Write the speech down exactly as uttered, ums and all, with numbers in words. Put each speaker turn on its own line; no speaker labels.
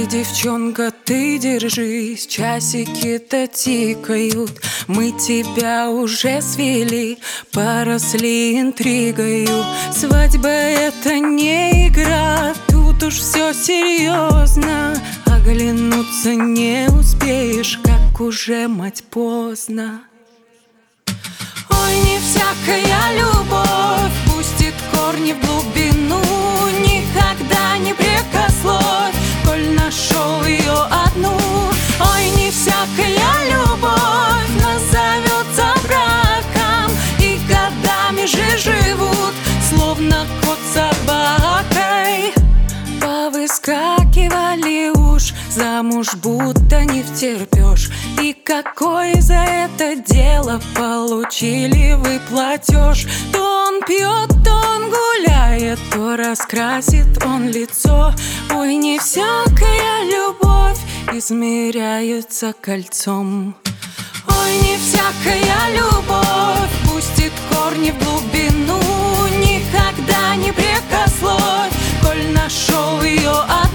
девчонка, ты держись, часики-то тикают. Мы тебя уже свели, поросли интригою. Свадьба — это не игра, тут уж все серьезно. Оглянуться не успеешь, как уже, мать, поздно. Ой, не всякая любовь пустит корни в глубину. Никогда не прекословь, коль нашел ее одну. Ой, не всякая любовь назовется браком, и годами же живут, словно кот с собакой. Повыскакивали уж, замуж будто не втерпешь. И какой за это дело получили вы платеж? То он пьет, то он гуляет, то раскрасит он лицо. Ой, не всякая любовь измеряется кольцом. Ой, не всякая любовь пустит корни в глубину. Никогда не прекословь, коль нашел ее одну.